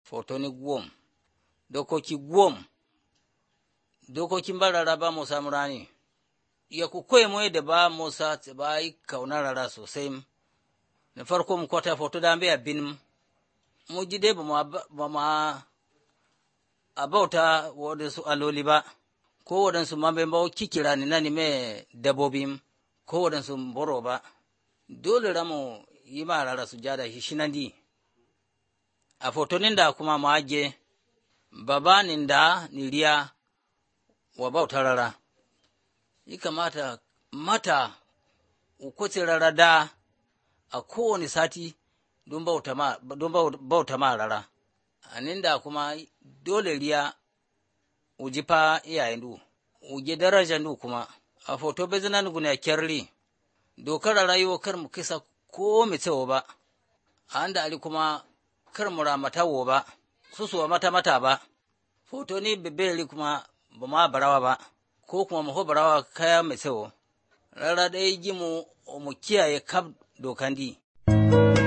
Fotoni gwom, dokoki gwom, dokokin ba rarraba Musa murani, ya ku koyi mu da ba Musa ba yi kauna rara sosai. Na farko mu kwata foto da bai abin mu ji dai ba mu a bauta waɗansu aloli ba, ko waɗansu ma bai bawo kikira ni na mai dabbobin ko waɗansu boro ba, dole ramu yi ma rara sujada shi nan di. A fotonin da kuma mu aje babanin da niriya wa bauta rara, yi kamata mata ukwace rara da a kowane sati don bauta ma rara, aninda kuma dole riya ujifa iyayen du, uje darajan du kuma, a foto bezinan guna kyarli, dokar rayuwa kar mu kisa ko mai tsawo ba, a da ali kuma kar mu ramata wo ba, susuwa mata ba, foto ni bebeli kuma ba ma barawa ba, ko kuma mu barawa kaya mai tsawo, rara ɗaya ji mu kiyaye kab dokan di.